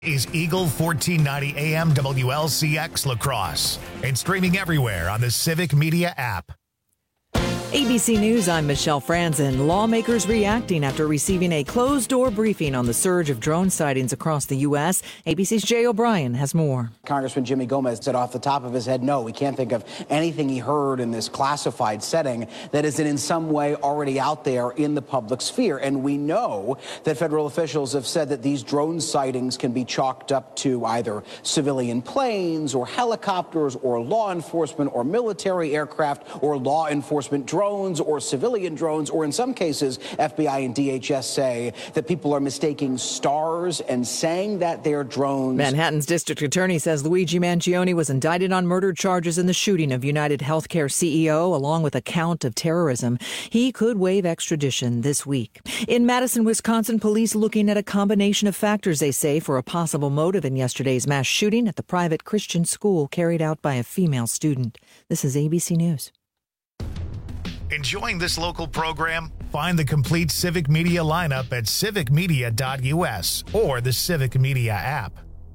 Is Eagle 1490 AM WLCX La Crosse and streaming everywhere on the Civic Media app. ABC News, I'm Michelle Franzen. Lawmakers reacting after receiving a closed-door briefing on the surge of drone sightings across the U.S. ABC's Jay O'Brien has more. Congressman Jimmy Gomez said off the top of his head, no, we can't think of anything he heard in this classified setting that isn't in some way already out there in the public sphere. And we know that federal officials have said that these drone sightings can be chalked up to either civilian planes or helicopters or law enforcement or military aircraft or law enforcement drones or civilian drones, or in some cases, FBI and DHS say that people are mistaking stars and saying that they're drones. Manhattan's district attorney says Luigi Mangione was indicted on murder charges in the shooting of United Healthcare CEO, along with a count of terrorism. He could waive extradition this week. In Madison, Wisconsin, police looking at a combination of factors, they say, for a possible motive in yesterday's mass shooting at the private Christian school carried out by a female student. This is ABC News. Enjoying this local program? Find the complete Civic Media lineup at civicmedia.us or the Civic Media app.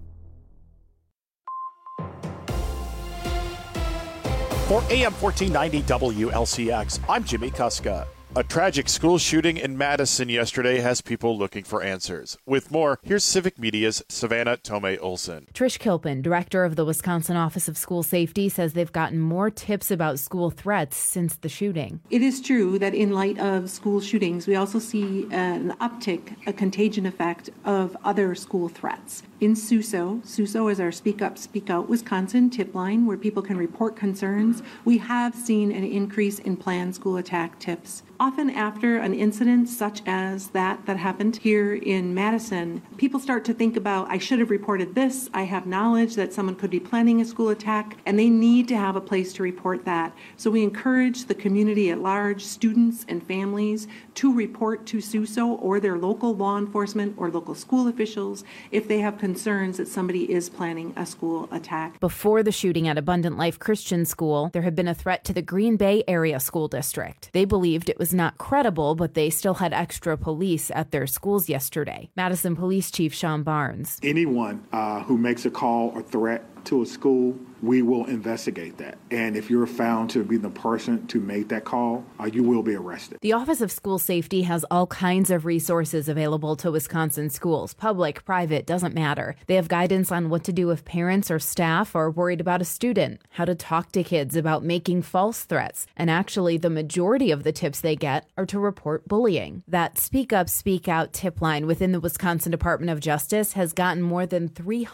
For AM 1490 WLCX, I'm Jimmy Kuska. A tragic school shooting in Madison yesterday has people looking for answers. With more, here's Civic Media's Savannah Tomei Olson. Trish Kilpin, director of the Wisconsin Office of School Safety, says they've gotten more tips about school threats since the shooting. It is true that in light of school shootings, we also see an uptick, a contagion effect of other school threats. In SUSO is our Speak Up, Speak Out Wisconsin tip line where people can report concerns. We have seen an increase in planned school attack tips. Often after an incident such as that happened here in Madison, people start to think about, I should have reported this, I have knowledge that someone could be planning a school attack, and they need to have a place to report that. So we encourage the community at large, students and families, to report to SUSO or their local law enforcement or local school officials if they have concerns that somebody is planning a school attack. Before the shooting at Abundant Life Christian School, there had been a threat to the Green Bay Area School District. They believed it was not credible, but they still had extra police at their schools yesterday. Madison Police Chief Sean Barnes. Anyone who makes a call or threat to a school, we will investigate that. And if you're found to be the person to make that call, you will be arrested. The Office of School Safety has all kinds of resources available to Wisconsin schools. Public, private, doesn't matter. They have guidance on what to do if parents or staff are worried about a student, how to talk to kids about making false threats. And actually, the majority of the tips they get are to report bullying. That Speak Up, Speak Out tip line within the Wisconsin Department of Justice has gotten more than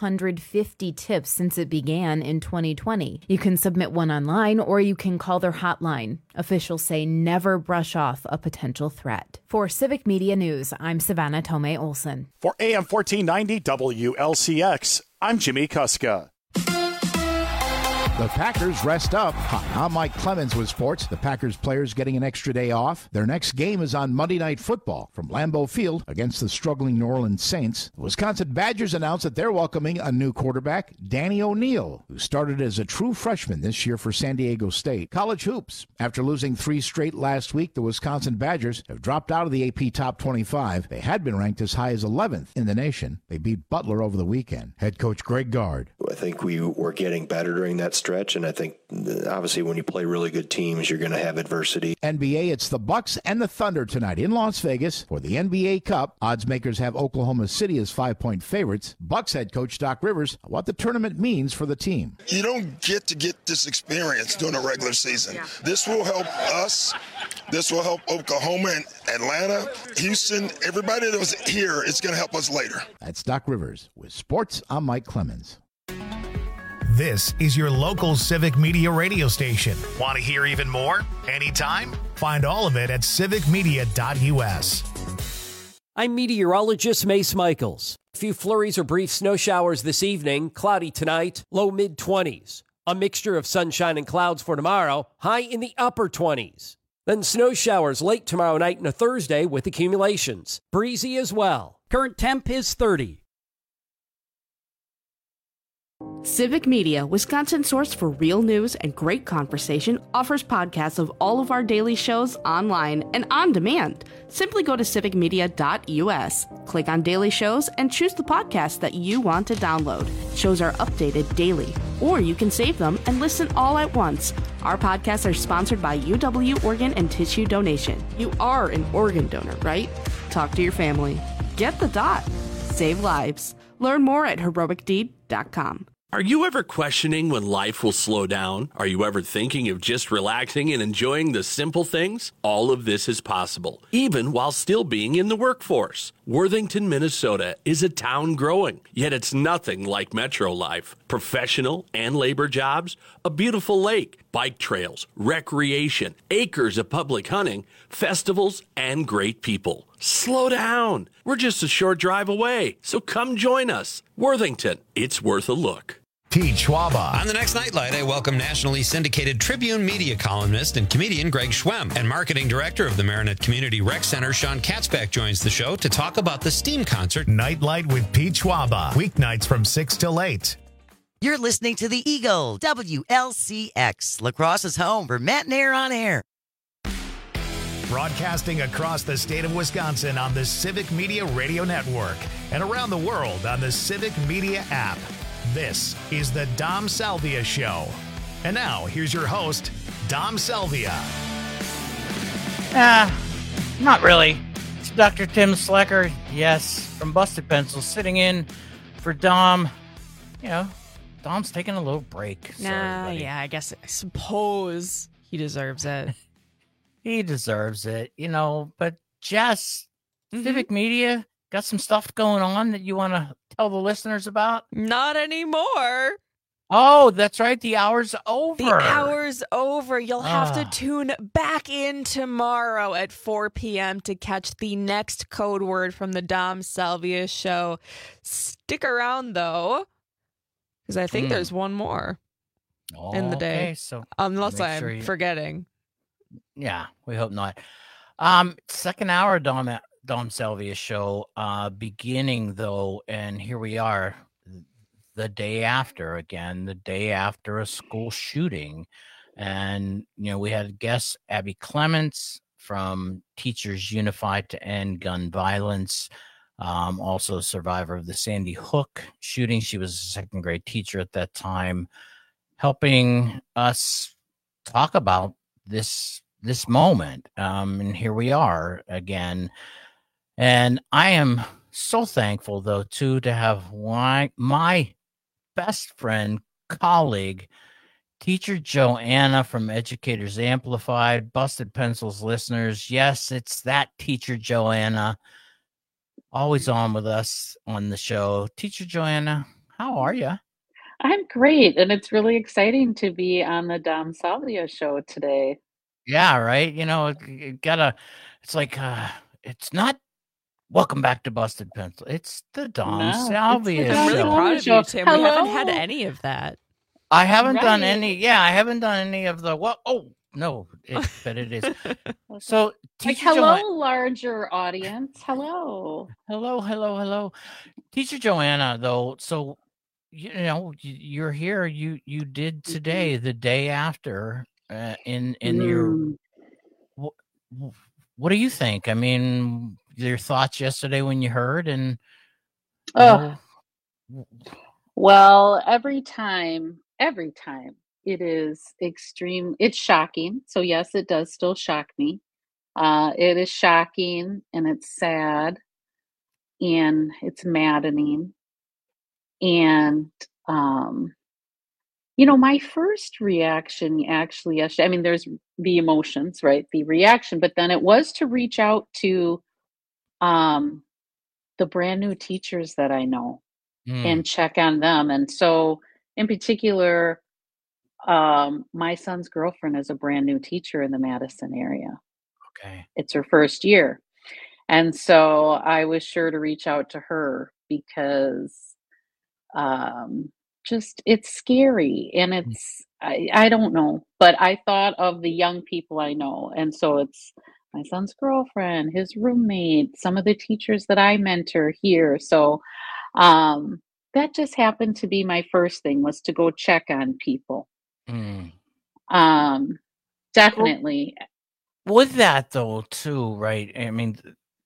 350 tips since it began in 2020. You can submit one online or you can call their hotline. Officials say never brush off a potential threat. For Civic Media News, I'm Savannah Tomei Olson. For AM 1490 WLCX, I'm Jimmy Kuska. The Packers rest up. I'm Mike Clemens with sports. The Packers players getting an extra day off. Their next game is on Monday Night Football from Lambeau Field against the struggling New Orleans Saints. The Wisconsin Badgers announced that they're welcoming a new quarterback, Danny O'Neal, who started as a true freshman this year for San Diego State. College hoops. After losing 3 straight last week, the Wisconsin Badgers have dropped out of the AP Top 25. They had been ranked as high as 11th in the nation. They beat Butler over the weekend. Head coach Greg Gard. I think we were getting better during that stretch, and I think obviously when you play really good teams, you're going to have adversity. NBA, it's the Bucks and the Thunder tonight in Las Vegas for the NBA Cup. Odds makers have Oklahoma City as 5-point favorites. Bucks head coach Doc Rivers, what the tournament means for the team. You don't get to get this experience during a regular season. Yeah. This will help us. This will help Oklahoma and Atlanta, Houston, everybody that was here. It's going to help us later. That's Doc Rivers. With sports, I'm Mike Clemens. This is your local Civic Media radio station. Want to hear even more? Anytime? Find all of it at civicmedia.us. I'm meteorologist Mace Michaels. A few flurries or brief snow showers this evening, cloudy tonight, low mid-20s. A mixture of sunshine and clouds for tomorrow, high in the upper 20s. Then snow showers late tomorrow night and a Thursday with accumulations. Breezy as well. Current temp is 30. Civic Media, Wisconsin's source for real news and great conversation, offers podcasts of all of our daily shows online and on demand. Simply go to civicmedia.us, click on daily shows, and choose the podcast that you want to download. Shows are updated daily, or you can save them and listen all at once. Our podcasts are sponsored by UW Organ and Tissue Donation. You are an organ donor, right? Talk to your family. Get the dot. Save lives. Learn more at heroicdeed.com. Are you ever questioning when life will slow down? Are you ever thinking of just relaxing and enjoying the simple things? All of this is possible, even while still being in the workforce. Worthington, Minnesota is a town growing, yet it's nothing like metro life. Professional and labor jobs, a beautiful lake, bike trails, recreation, acres of public hunting, festivals, and great people. Slow down. We're just a short drive away, so come join us. Worthington, it's worth a look. Pete Schwaba. On the next Nightlight, I welcome nationally syndicated Tribune media columnist and comedian Greg Schwem. And marketing director of the Marinette Community Rec Center, Sean Katzbeck, joins the show to talk about the STEAM concert. Nightlight with Pete Schwaba. Weeknights from 6 till 8. You're listening to the Eagle, WLCX, Lacrosse's home for Matt and Air on Air. Broadcasting across the state of Wisconsin on the Civic Media Radio Network and around the world on the Civic Media app. This is the Dom Salvia Show. And now, here's your host, Dom Salvia. Not really. It's Dr. Tim Slecker, yes, from Busted Pencil, sitting in for Dom. You know, Dom's taking a little break. Yeah, I suppose he deserves it. He deserves it, you know, but Jess, Civic Media, got some stuff going on that you want to tell the listeners about? Not anymore. Oh, that's right. The hour's over. The hour's over. You'll have to tune back in tomorrow at 4 p.m. to catch the next code word from the Dom Salvia Show. Stick around, though, because I think there's one more in the day. So unless I'm forgetting. Yeah, we hope not. Second hour Dom Salvia Show, beginning though, and here we are, the day after a school shooting, and you know we had guest Abby Clements from Teachers Unified to End Gun Violence, also a survivor of the Sandy Hook shooting. She was a second grade teacher at that time, helping us talk about this moment, and here we are again. And I am so thankful, though, too, to have my best friend, colleague, teacher Joanna from Educators Amplified, Busted Pencils listeners. Yes, it's that teacher Joanna, always on with us on the show. Teacher Joanna, how are you? I'm great, and it's really exciting to be on the Dom Salvia Show today. Yeah, right. You know, it's like, it's not welcome back to Busted Pencil. It's the Dom Salvia Show. I'm really proud of you, Tim. We haven't had any of that. I haven't done any. Yeah, I haven't done any of the, no, but it is. So, Teacher hello, larger audience. Hello. Hello. Teacher Joanna, though, so, you know, you're here. You did today, the day after. In your, what do you think? I mean, your thoughts yesterday when you heard, and well, every time it is extreme. It's shocking. So yes, it does still shock me. It is shocking, and it's sad, and it's maddening, and you know, my first reaction actually yesterday, I mean, there's the emotions, right? The reaction, but then it was to reach out to the brand new teachers that I know and check on them. And so in particular, my son's girlfriend is a brand new teacher in the Madison area. Okay. It's her first year. And so I was sure to reach out to her because it's scary, and it's I don't know, but I thought of the young people I know, and so it's my son's girlfriend, his roommate, some of the teachers that I mentor here. So that just happened to be my first thing, was to go check on people. Mm. Definitely. With that though, too, right? I mean,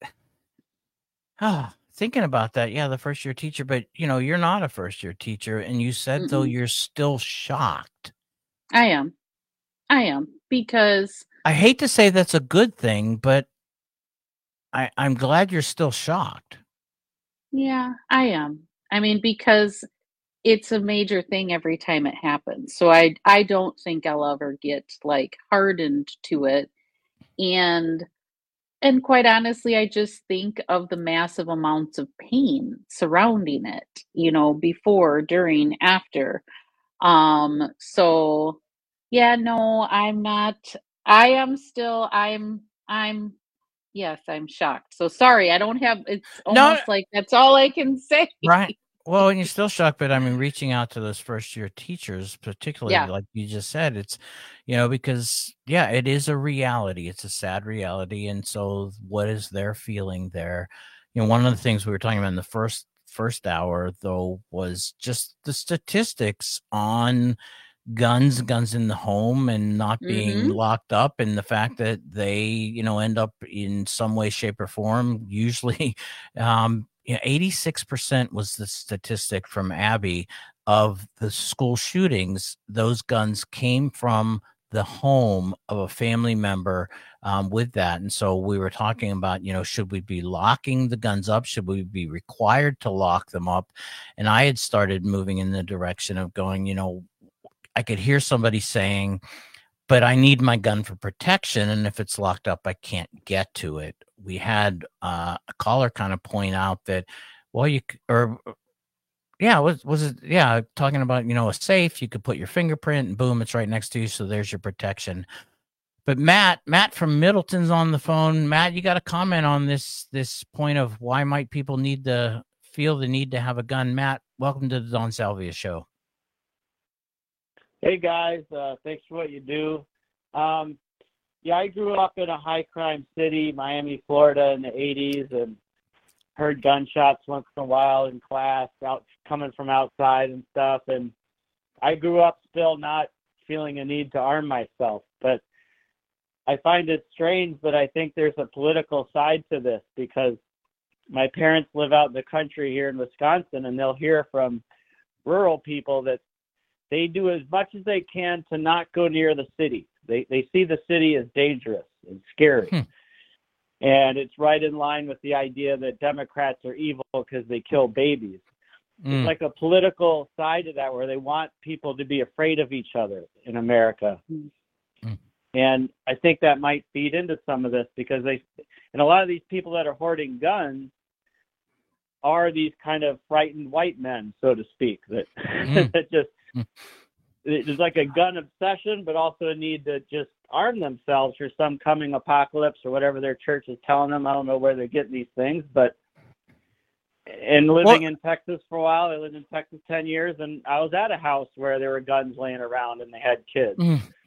thinking about that, yeah, the first year teacher, but you're not a first year teacher, and you said though you're still shocked. I am, because I hate to say that's a good thing, but I'm glad you're still shocked. yeah, I am. I mean, because it's a major thing every time it happens. So I don't think I'll ever get like hardened to it. And quite honestly, I just think of the massive amounts of pain surrounding it, before, during, after. So yeah, no, I'm not. Yes, I'm shocked. So sorry, I don't have, it's almost like that's all I can say. Right. Well, and you're still shocked, but I mean, reaching out to those first year teachers, particularly like you just said, it's, because it is a reality. It's a sad reality. And so what is their feeling there? One of the things we were talking about in the first hour though, was just the statistics on guns in the home and not being locked up, and the fact that they, end up in some way, shape, or form, usually, 86% was the statistic from Abby of the school shootings. Those guns came from the home of a family member with that. And so we were talking about, should we be locking the guns up? Should we be required to lock them up? And I had started moving in the direction of going, I could hear somebody saying, but I need my gun for protection, and if it's locked up, I can't get to it. We had a caller kind of point out that, well, talking about, a safe, you could put your fingerprint and boom, it's right next to you, so there's your protection. But Matt from Middleton's on the phone. Matt, you got a comment on this point of why might people feel the need to have a gun? Matt, welcome to the Don Salvia Show. Hey guys, thanks for what you do. I grew up in a high crime city, Miami, Florida, in the 80s, and heard gunshots once in a while in class, coming from outside and stuff. And I grew up still not feeling a need to arm myself, but I find it strange that I think there's a political side to this, because my parents live out in the country here in Wisconsin, and they'll hear from rural people that they do as much as they can to not go near the city. They see the city as dangerous and scary. And it's right in line with the idea that Democrats are evil because they kill babies. It's like a political side to that, where they want people to be afraid of each other in America. And I think that might feed into some of this, because and a lot of these people that are hoarding guns are these kind of frightened white men, so to speak, that that just, there's like a gun obsession, but also a need to just arm themselves for some coming apocalypse or whatever their church is telling them. I don't know where they're getting these things, but living in Texas for a while, I lived in Texas 10 years, and I was at a house where there were guns laying around and they had kids.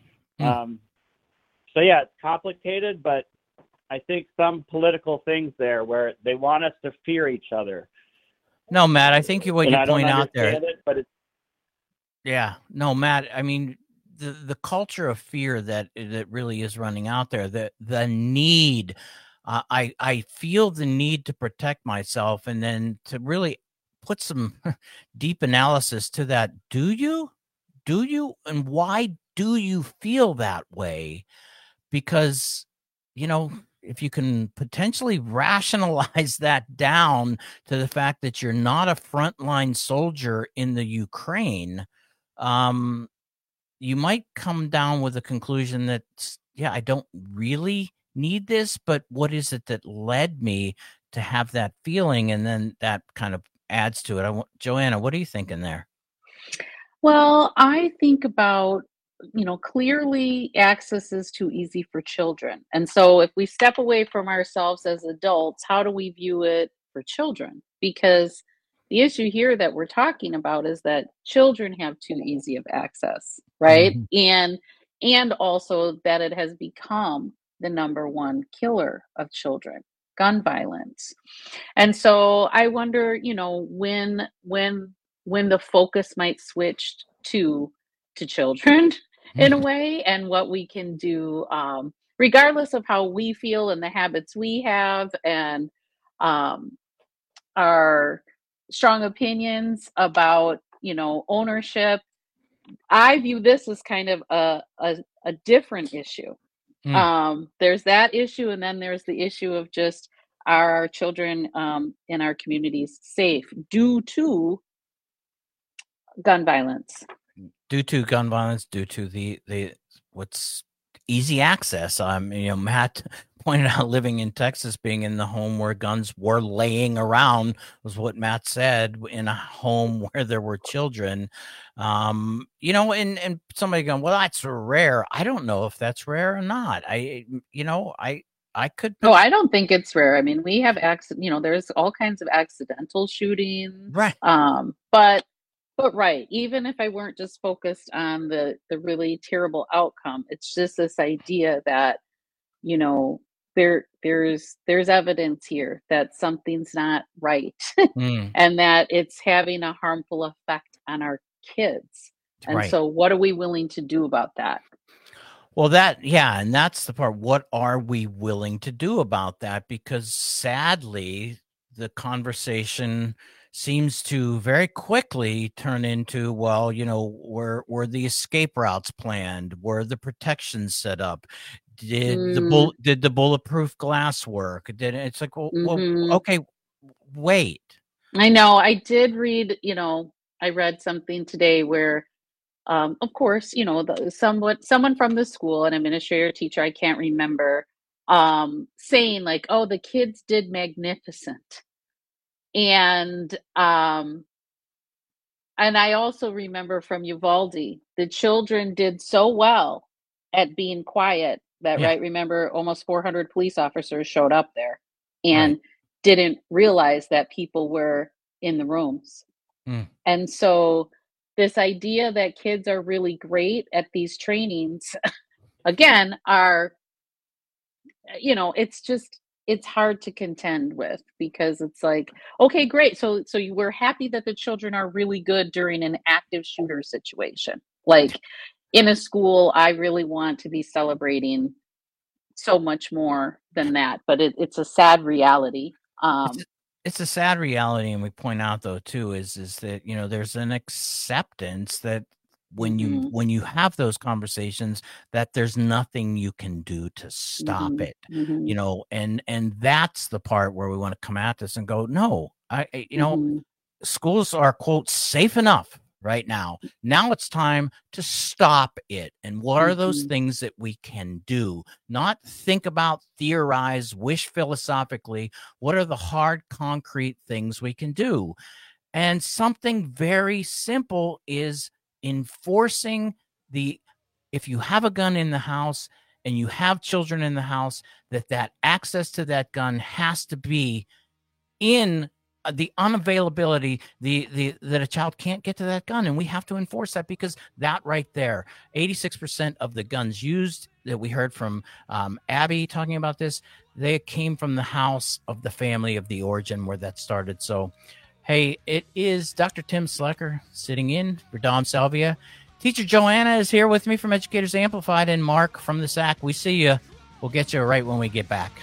So yeah, it's complicated, but I think some political things there where they want us to fear each other. No, Matt, I think what you point out there. But it's, yeah, no, Matt, I mean, the culture of fear that really is running out there, the need, I feel the need to protect myself, and then to really put some deep analysis to that. Do you? And why do you feel that way? Because, if you can potentially rationalize that down to the fact that you're not a frontline soldier in the Ukraine, you might come down with a conclusion that, I don't really need this, but what is it that led me to have that feeling? And then that kind of adds to it. Joanna, what are you thinking there? Well, I think about, clearly access is too easy for children. And so if we step away from ourselves as adults, how do we view it for children? Because the issue here that we're talking about is that children have too easy of access, right? And also that it has become the number one killer of children, gun violence. And so I wonder, when when the focus might switch to children in a way, and what we can do, regardless of how we feel and the habits we have, and our strong opinions about, ownership. I view this as kind of a different issue. There's that issue, and then there's the issue of just, are our children in our communities safe due to gun violence? Due to gun violence, due to the what's easy access. Matt pointed out living in Texas, being in the home where guns were laying around, was what Matt said, in a home where there were children. And somebody going, well, that's rare. I don't know if that's rare or not. I could. No, I don't think it's rare. I mean, we have there's all kinds of accidental shootings. Right. But right, even if I weren't just focused on the really terrible outcome, it's just this idea that, there's evidence here that something's not right and that it's having a harmful effect on our kids. And Right. so what are we willing to do about that? Well, and that's the part. What are we willing to do about that? Because sadly, the conversation seems to very quickly turn into, well, were the escape routes planned? Were the protections set up? Did the bulletproof glass work? It's like, well, okay, wait. I know. I did read, I read something today where, of course, someone from the school, an administrator, teacher, I can't remember, saying like, oh, the kids did magnificent. And I also remember from Uvalde, the children did so well at being quiet that, right, remember almost 400 police officers showed up there and didn't realize that people were in the rooms. And so this idea that kids are really great at these trainings, again, are, it's hard to contend with, because it's like, okay, great. So you were happy that the children are really good during an active shooter situation. Like in a school, I really want to be celebrating so much more than that, but it's a sad reality. It's a sad reality, and we point out though too is that there's an acceptance that when you have those conversations, that there's nothing you can do to stop it, and that's the part where we want to come at this and go, no, schools are, quote, safe enough right now. Now it's time to stop it. And what are those things that we can do? Not think about, theorize, wish philosophically. What are the hard, concrete things we can do? And something very simple is enforcing if you have a gun in the house and you have children in the house, that access to that gun has to be in the unavailability, that a child can't get to that gun. And we have to enforce that, because that right there, 86% of the guns used that we heard from Abby talking about this, they came from the house of the family of the origin where that started. So, hey, it is Dr. Tim Slecker sitting in for Dom Salvia. Teacher Joanna is here with me from Educators Amplified, and Mark from the SAC. We see you. We'll get you right when we get back.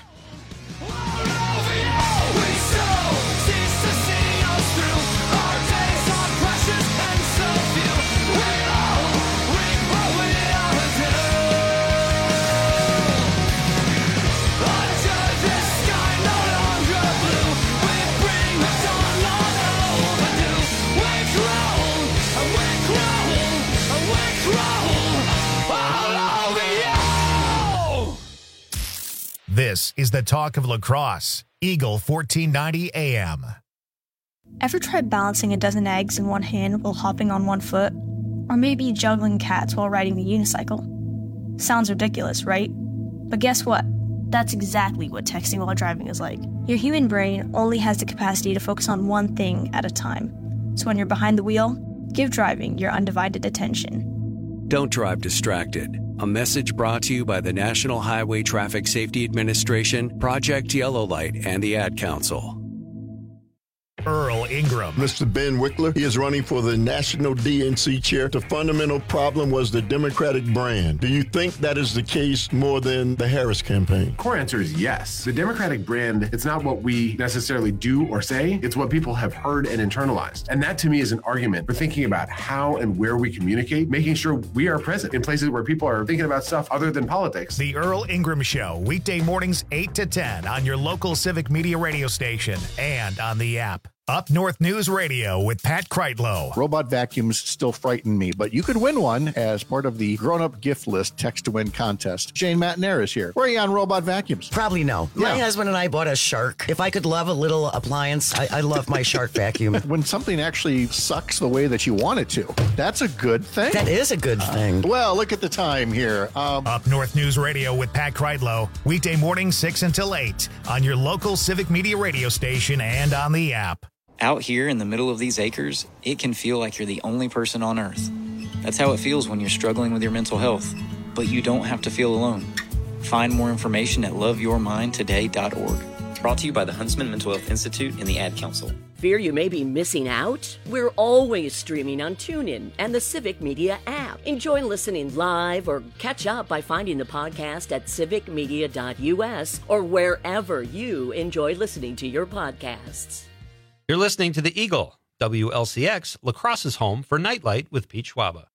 This is the talk of lacrosse. Eagle 1490 AM. Ever tried balancing a dozen eggs in one hand while hopping on one foot? Or maybe juggling cats while riding the unicycle? Sounds ridiculous, right? But guess what? That's exactly what texting while driving is like. Your human brain only has the capacity to focus on one thing at a time. So when you're behind the wheel, give driving your undivided attention. Don't drive distracted. A message brought to you by the National Highway Traffic Safety Administration, Project Yellow Light, and the Ad Council. Earl Ingram. Mr. Ben Wickler, he is running for the National DNC chair. The fundamental problem was the Democratic brand. Do you think that is the case more than the Harris campaign? Core answer is yes. The Democratic brand, it's not what we necessarily do or say, it's what people have heard and internalized. And that to me is an argument for thinking about how and where we communicate, making sure we are present in places where people are thinking about stuff other than politics. The Earl Ingram Show, weekday mornings 8 to 10 on your local Civic Media radio station and on the app. Up North News Radio with Pat Kreitlow. Robot vacuums still frighten me, but you could win one as part of the grown-up gift list text-to-win contest. Jane Matnair is here. Where are you on robot vacuums? Probably no. Yeah. My husband and I bought a Shark. If I could love a little appliance, I love my Shark vacuum. When something actually sucks the way that you want it to, that's a good thing. That is a good thing. Well, look at the time here. Up North News Radio with Pat Kreitlow, weekday mornings 6 until 8 on your local Civic Media radio station and on the app. Out here in the middle of these acres, it can feel like you're the only person on Earth. That's how it feels when you're struggling with your mental health. But you don't have to feel alone. Find more information at loveyourmindtoday.org. Brought to you by the Huntsman Mental Health Institute and the Ad Council. Fear you may be missing out? We're always streaming on TuneIn and the Civic Media app. Enjoy listening live or catch up by finding the podcast at civicmedia.us or wherever you enjoy listening to your podcasts. You're listening to The Eagle, WLCX, La Crosse's home for Nightlight with Pete Schwaba.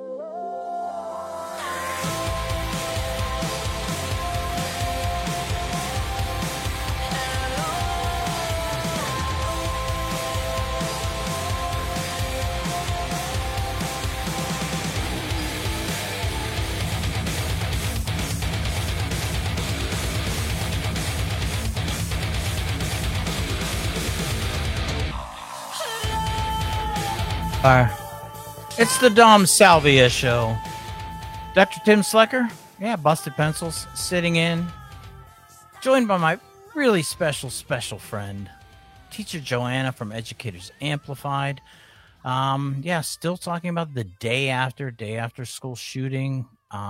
It's the Dom Salvia Show. Dr. Tim Slecker, Busted Pencils, sitting in, joined by my really special friend, Teacher Joanna from Educators Amplified. Still talking about the day after school shooting.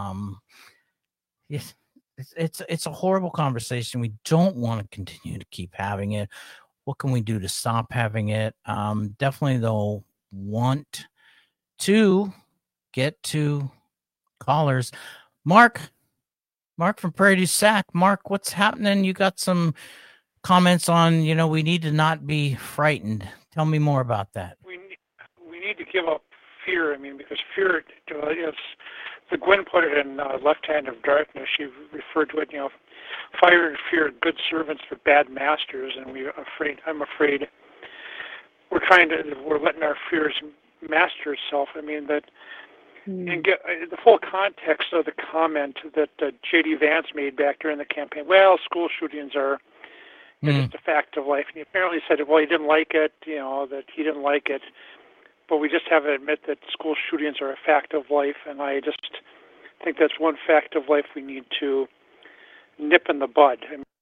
It's a horrible conversation. We don't want to continue to keep having it. What can we do to stop having it? Definitely, though, want to get to callers. Mark from Prairie du Sac. Mark, what's happening? You got some comments on, we need to not be frightened. Tell me more about that. We need to give up fear. Because fear is, the Gwen put it in Left Hand of Darkness. She referred to it, fire and fear, good servants for bad masters. And I'm afraid we're letting our fears master itself. And get the full context of the comment that J.D. Vance made back during the campaign. Well, school shootings are just a fact of life. And he apparently said, well, he didn't like it, that he didn't like it. But we just have to admit that school shootings are a fact of life. And I just think that's one fact of life we need to nip in the bud.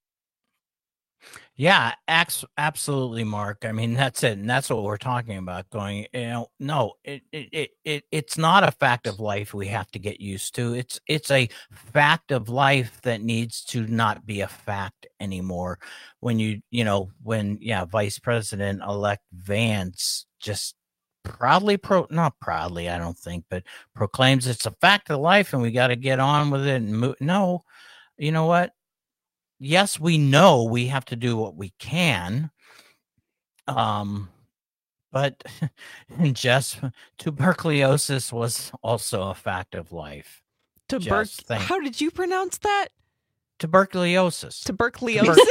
Yeah, absolutely, Mark. That's it, and that's what we're talking about. Going, no, it's not a fact of life we have to get used to. It's a fact of life that needs to not be a fact anymore. When Vice President-elect Vance just not proudly, I don't think, but proclaims it's a fact of life, and we got to get on with it. And no, you know what? Yes, we know we have to do what we can, but just tuberculosis was also a fact of life. How did you pronounce that? Tuberculosis. Tuberculosis.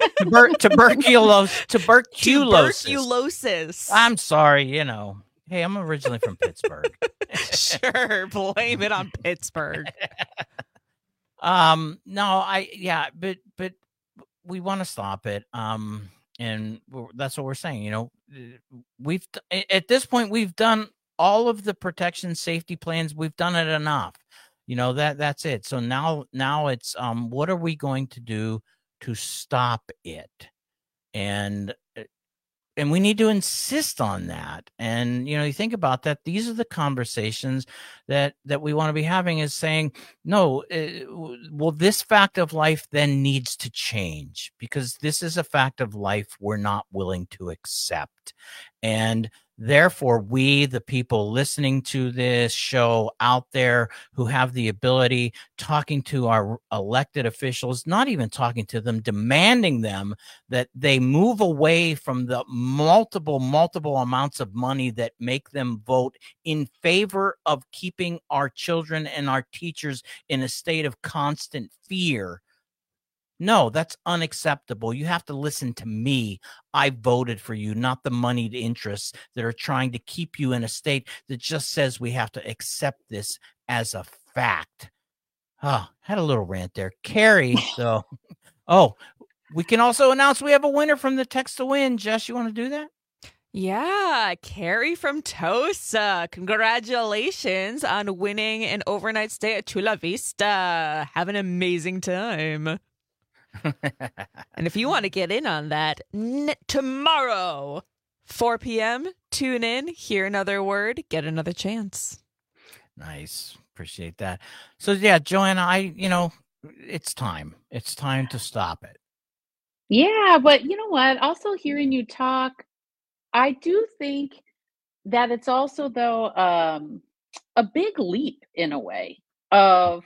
Tuberculosis. I'm sorry, Hey, I'm originally from Pittsburgh. Sure, blame it on Pittsburgh. But we want to stop it. And that's what we're saying. We've at this point we've done all of the protection safety plans. We've done it enough. That's it. So now it's what are we going to do to stop it? And and we need to insist on that. And, you think about that. These are the conversations that we want to be having, is saying, no, well, this fact of life then needs to change, because this is a fact of life we're not willing to accept. And therefore, we, the people listening to this show out there who have the ability, talking to our elected officials, not even talking to them, demanding them that they move away from the multiple amounts of money that make them vote in favor of keeping our children and our teachers in a state of constant fear. No, that's unacceptable. You have to listen to me. I voted for you, not the moneyed interests that are trying to keep you in a state that just says we have to accept this as a fact. Oh, had a little rant there. Carrie, though. Oh, we can also announce we have a winner from the Text to Win. Jess, you want to do that? Yeah, Carrie from Tosa. Congratulations on winning an overnight stay at Chula Vista. Have an amazing time. And if you want to get in on that, tomorrow, 4 p.m., tune in, hear another word, get another chance. Nice. Appreciate that. So, yeah, Joanna, it's time. It's time to stop it. Yeah, but you know what? Also hearing you talk, I do think that it's also, though, a big leap in a way of,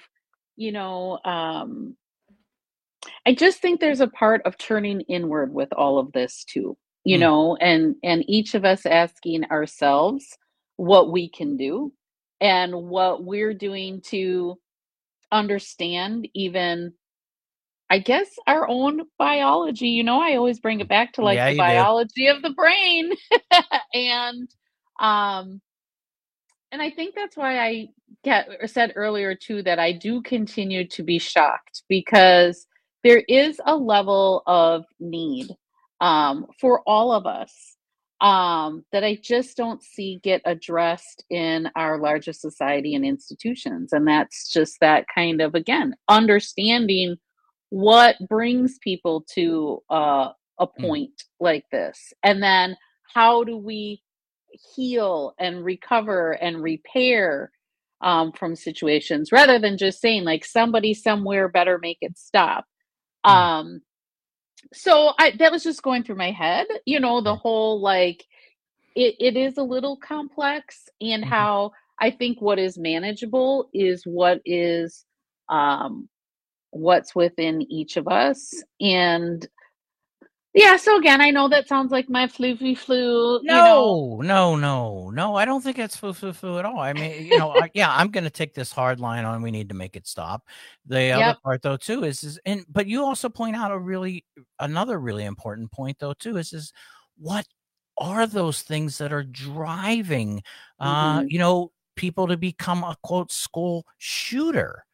I just think there's a part of turning inward with all of this too, and each of us asking ourselves what we can do and what we're doing to understand even, I guess, our own biology. I always bring it back to the biology of the brain. And I think that's why I said earlier too, that I do continue to be shocked, because there is a level of need for all of us that I just don't see get addressed in our largest society and institutions. And that's just that kind of, again, understanding what brings people to a point like this. And then how do we heal and recover and repair from situations, rather than just saying somebody somewhere better make it stop. So that was just going through my head, the whole, it is a little complex, and how I think what is manageable is what is, what's within each of us. And yeah, so again, I know that sounds like my flu. No, I don't think it's flu at all. I mean, I'm going to take this hard line on we need to make it stop. The other part, though, too, but you also point out another really important point, though, too, is what are those things that are driving, people to become a quote school shooter?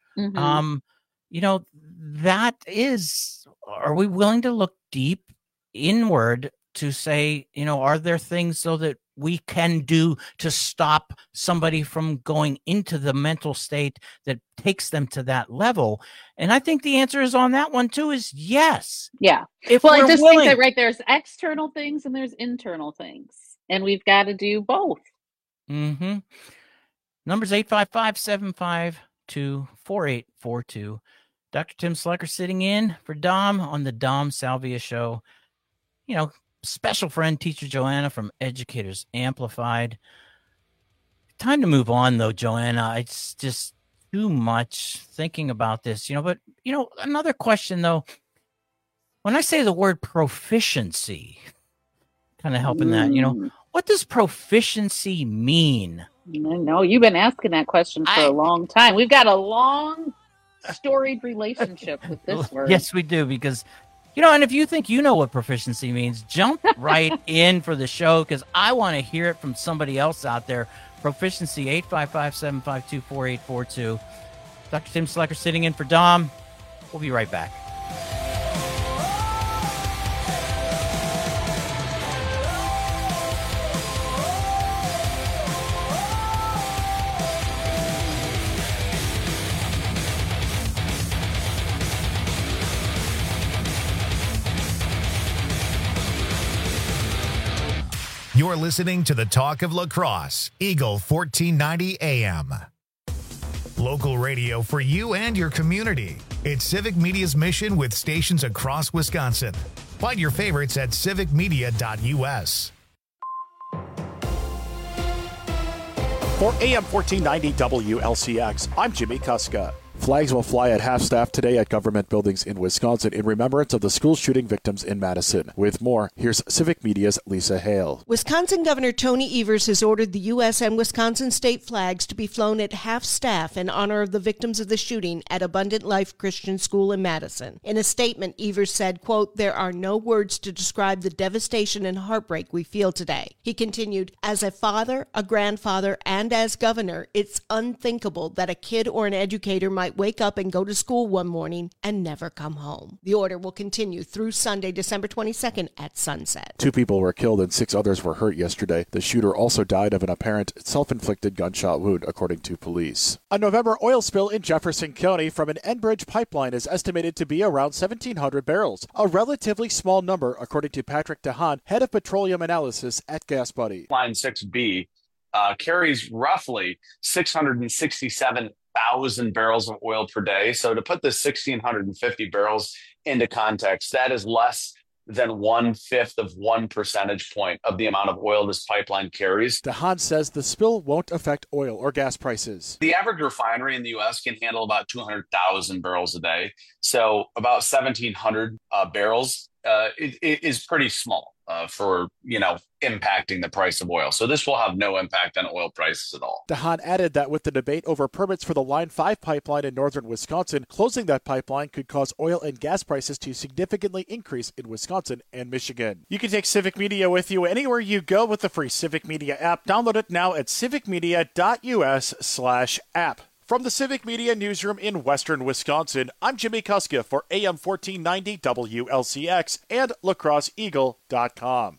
That is, are we willing to look deep inward to say, are there things so that we can do to stop somebody from going into the mental state that takes them to that level? And I think the answer is on that one too, is yes. Yeah. I just think that, there's external things and there's internal things, and we've got to do both. Numbers 855-752-4842. Dr. Tim Slucker sitting in for Dom on the Dom Salvia Show. Special friend, teacher Joanna from Educators Amplified. Time to move on, though, Joanna. It's just too much thinking about this, but, another question, though. When I say the word proficiency, kind of helping that, what does proficiency mean? I know you've been asking that question for a long time. We've got a long, storied relationship with this word. Yes, we do, because and if you think you know what proficiency means, jump right in for the show, because I want to hear it from somebody else out there. Proficiency, 855-752-4842. Dr. Tim Slucker sitting in for Dom. We'll be right back. You're listening to the Talk of Lacrosse, Eagle 1490 AM. Local radio for you and your community. It's Civic Media's mission with stations across Wisconsin. Find your favorites at civicmedia.us. For AM 1490 WLCX, I'm Jimmy Kuska. Flags will fly at half-staff today at government buildings in Wisconsin in remembrance of the school shooting victims in Madison. With more, here's Civic Media's Lisa Hale. Wisconsin Governor Tony Evers has ordered the U.S. and Wisconsin state flags to be flown at half-staff in honor of the victims of the shooting at Abundant Life Christian School in Madison. In a statement, Evers said, quote, "There are no words to describe the devastation and heartbreak we feel today." He continued, "As a father, a grandfather, and as governor, it's unthinkable that a kid or an educator might wake up and go to school one morning and never come home." The order will continue through Sunday, December 22nd at sunset. 2 people were killed and 6 others were hurt yesterday. The shooter also died of an apparent self-inflicted gunshot wound, according to police. A November oil spill in Jefferson County from an Enbridge pipeline is estimated to be around 1,700 barrels, a relatively small number, according to Patrick DeHaan, head of petroleum analysis at GasBuddy. Line 6B carries roughly 667,000 barrels of oil per day. So to put this 1,650 barrels into context, that is less than 1/5 of 1 percentage point of the amount of oil this pipeline carries. DeHaan says the spill won't affect oil or gas prices. The average refinery in the U.S. can handle about 200,000 barrels a day. So about 1,700 barrels is pretty small for, impacting the price of oil. So this will have no impact on oil prices at all. DeHaan added that with the debate over permits for the Line 5 pipeline in northern Wisconsin, closing that pipeline could cause oil and gas prices to significantly increase in Wisconsin and Michigan. You can take Civic Media with you anywhere you go with the free Civic Media app. Download it now at civicmedia.us/app. From the Civic Media newsroom in western Wisconsin, I'm Jimmy Kuska for AM 1490 WLCX and lacrosseeagle.com.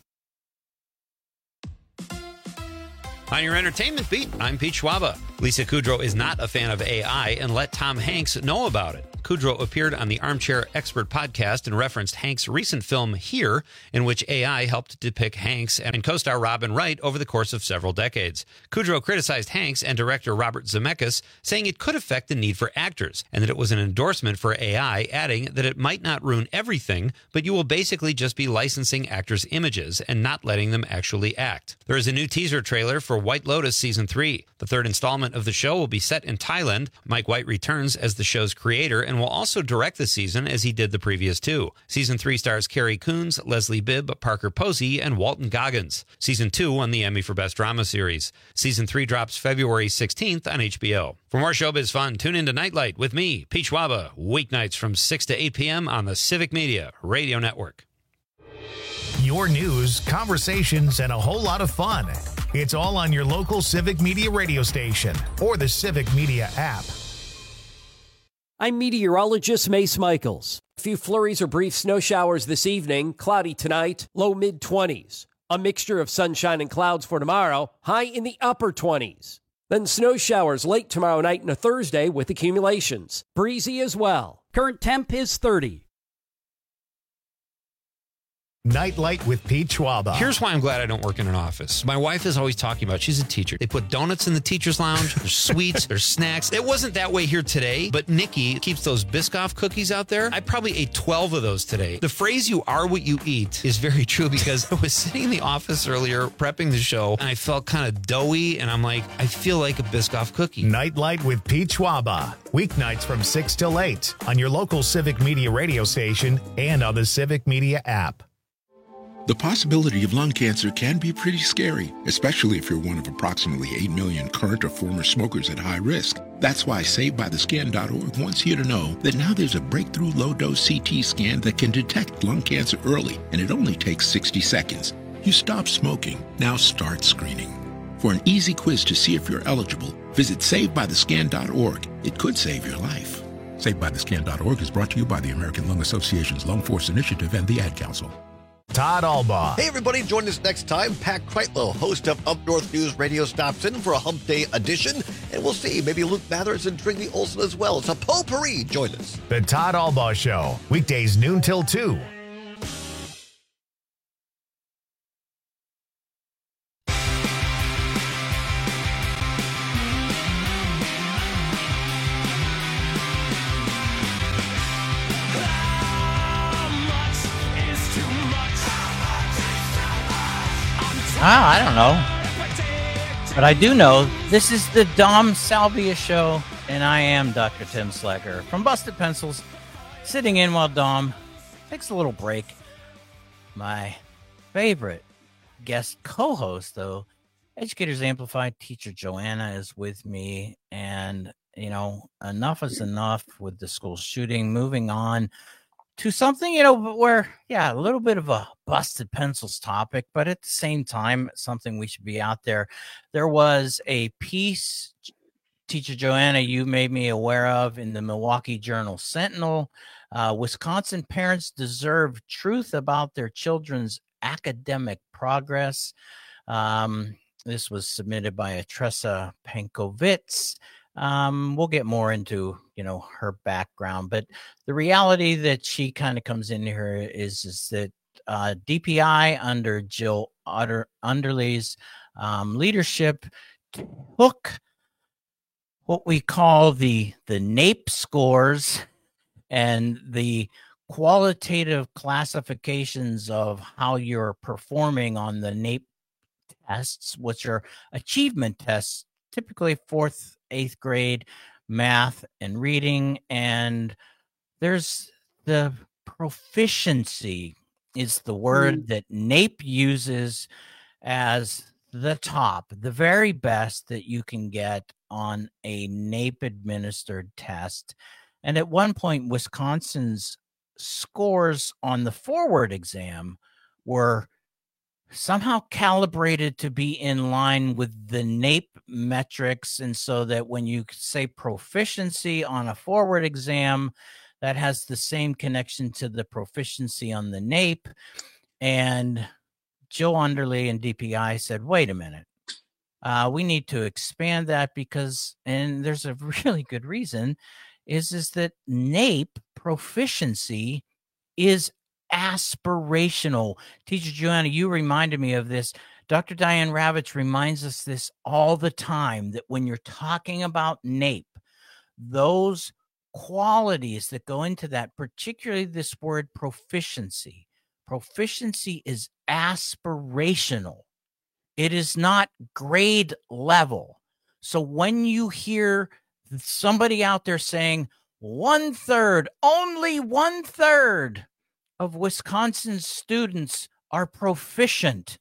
On your entertainment beat, I'm Pete Schwaba. Lisa Kudrow is not a fan of AI and let Tom Hanks know about it. Kudrow appeared on the Armchair Expert podcast and referenced Hanks' recent film Here, in which AI helped depict Hanks and co-star Robin Wright over the course of several decades. Kudrow criticized Hanks and director Robert Zemeckis, saying it could affect the need for actors and that it was an endorsement for AI, adding that it might not ruin everything, but you will basically just be licensing actors' images and not letting them actually act. There is a new teaser trailer for White Lotus Season 3. The third installment of the show will be set in Thailand. Mike White returns as the show's creator and will also direct the season as he did the previous 2. Season 3 stars Carrie Coons, Leslie Bibb, Parker Posey, and Walton Goggins. Season 2 won the Emmy for Best Drama Series. Season 3 drops February 16th on HBO. For more showbiz fun, tune into Nightlight with me, Pete Schwaba, weeknights from 6 to 8 p.m. on the Civic Media Radio Network. Your news, conversations, and a whole lot of fun. It's all on your local Civic Media radio station or the Civic Media app. I'm meteorologist Mace Michaels. A few flurries or brief snow showers this evening, cloudy tonight, low mid-20s. A mixture of sunshine and clouds for tomorrow, high in the upper 20s. Then snow showers late tomorrow night and a Thursday with accumulations. Breezy as well. Current temp is 30. Nightlight with Pete Schwaba. Here's why I'm glad I don't work in an office. My wife is always talking about, she's a teacher. They put donuts in the teacher's lounge. There's sweets. There's snacks. It wasn't that way here today, but Nikki keeps those Biscoff cookies out there. I probably ate 12 of those today. The phrase, you are what you eat, is very true because I was sitting in the office earlier prepping the show and I felt kind of doughy and I'm like, I feel like a Biscoff cookie. Nightlight with Pete Schwaba. Weeknights from 6 till 8 on your local Civic Media radio station and on the Civic Media app. The possibility of lung cancer can be pretty scary, especially if you're one of approximately 8 million current or former smokers at high risk. That's why SaveByTheScan.org wants you to know that now there's a breakthrough low-dose CT scan that can detect lung cancer early, and it only takes 60 seconds. You stop smoking, now start screening. For an easy quiz to see if you're eligible, visit SaveByTheScan.org. It could save your life. SaveByTheScan.org is brought to you by the American Lung Association's Lung Force Initiative and the Ad Council. Todd Albaugh. Hey, everybody, join us next time. Pat Kreitlow, host of Up North News Radio, stops in for a Hump Day edition, and we'll see. Maybe Luke Mathers and Trinity Olsen as well. It's a potpourri. Join us. The Todd Albaugh Show, weekdays noon till 2. I don't know. But I do know this is the Dom Salvia Show, and I am Dr. Tim Slacker from Busted Pencils, sitting in while Dom takes a little break. My favorite guest co-host, though, Educators Amplified teacher Joanna is with me, and, you know, enough is enough with the school shooting. Moving on to something, you know, where, yeah, a little bit of a Busted Pencils topic, but at the same time, something we should be out there. There was a piece, teacher Joanna, you made me aware of in the Milwaukee Journal Sentinel. Wisconsin parents deserve truth about their children's academic progress. This was submitted by Tressa Pankovitz. We'll get more into, you know, her background, but the reality that she kind of comes in here is that DPI under Jill Underley's leadership took what we call the NAEP scores and the qualitative classifications of how you're performing on the NAEP tests, which are achievement tests, typically 4th, 8th grade math and reading. And there's the proficiency is the word that NAEP uses as the top, the very best that you can get on a NAEP administered test. And at one point, Wisconsin's scores on the forward exam were somehow calibrated to be in line with the NAEP metrics. And so that when you say proficiency on a forward exam, that has the same connection to the proficiency on the NAEP. And Joe Underley and DPI said, wait a minute, we need to expand that because, and there's a really good reason, is that NAEP proficiency is aspirational. Teacher Joanna, you reminded me of this. Dr. Diane Ravitch reminds us this all the time, that when you're talking about NAEP, those qualities that go into that, particularly this word proficiency is aspirational. It is not grade level. So when you hear somebody out there saying only 1/3 of Wisconsin's students are proficient,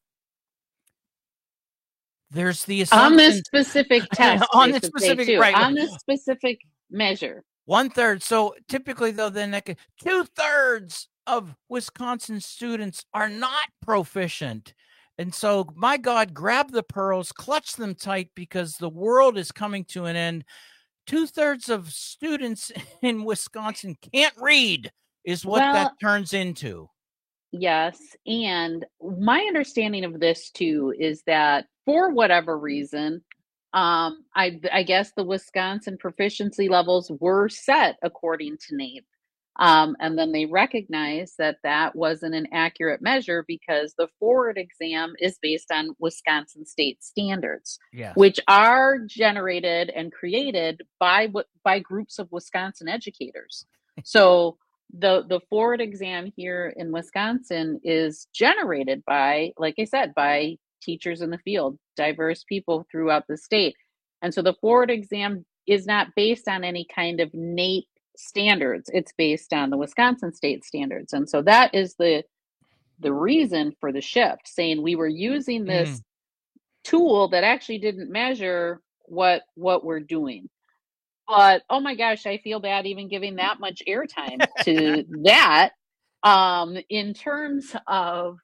there's the assumption on this specific test, on this specific, right, on this specific measure. 1/3. So typically, though, then 2/3 of Wisconsin students are not proficient. And so, my God, grab the pearls, clutch them tight, because the world is coming to an end. 2/3 of students in Wisconsin can't read is what that turns into. Yes. And my understanding of this too is that for whatever reason, I guess the Wisconsin proficiency levels were set according to NAEP. And then they recognized that that wasn't an accurate measure because the forward exam is based on Wisconsin state standards, which are generated and created by groups of Wisconsin educators. So the forward exam here in Wisconsin is generated by, like I said, by teachers in the field, diverse people throughout the state. And so the forward exam is not based on any kind of NAEP standards. It's based on the Wisconsin state standards. And so that is the reason for the shift, saying we were using this tool that actually didn't measure what we're doing. But oh my gosh, I feel bad even giving that much airtime to that. In terms of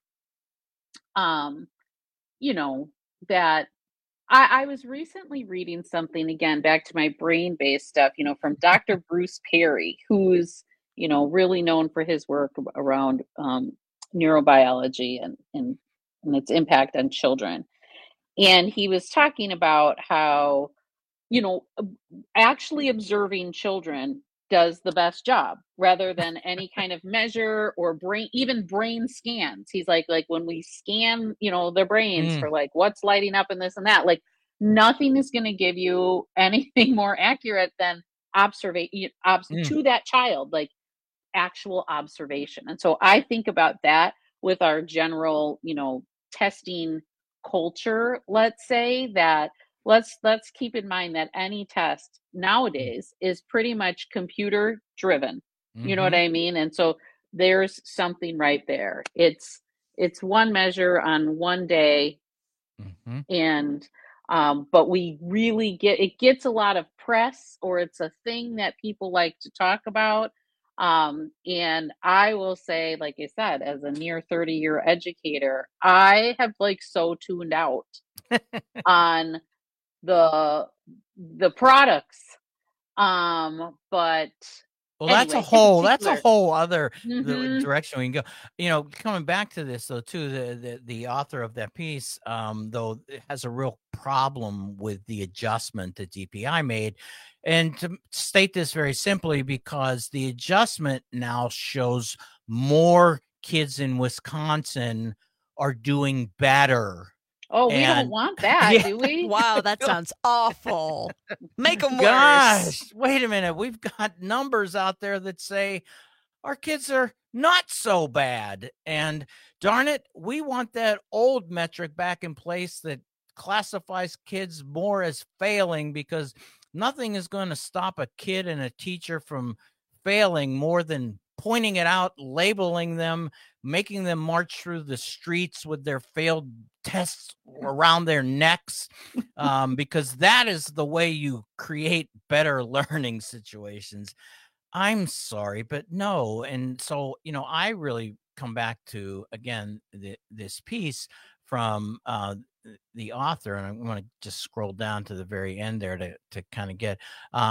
you know, that I was recently reading something, again, back to my brain-based stuff, you know, from Dr. Bruce Perry, who's, you know, really known for his work around neurobiology and its impact on children. And he was talking about how, you know, actually observing children does the best job rather than any kind of measure or even brain scans. He's like when we scan, you know, their brains for like what's lighting up and this and that, like nothing is going to give you anything more accurate than to that child, like actual observation. And so I think about that with our general, you know, testing culture, let's say, that let's keep in mind that any test nowadays is pretty much computer driven. You know what I mean? And so there's something right there. It's one measure on one day, and but we really gets a lot of press, or it's a thing that people like to talk about. And I will say, like I said, as a near 30-year educator, I have like so tuned out on the products. But well, anyway, that's a whole other direction we can go. You know, coming back to this though, too, the author of that piece, though, has a real problem with the adjustment that DPI made. And to state this very simply, because the adjustment now shows more kids in Wisconsin are doing better. Oh, we don't want that, do we? Wow, that sounds awful. Make them worse. Gosh, wait a minute. We've got numbers out there that say our kids are not so bad. And darn it, we want that old metric back in place that classifies kids more as failing, because nothing is going to stop a kid and a teacher from failing more than pointing it out, labeling them, making them march through the streets with their failed tests around their necks, because that is the way you create better learning situations. I'm sorry, but no. And so, you know, I really come back to, again, this piece from the author, and I'm going to just scroll down to the very end there to kind of get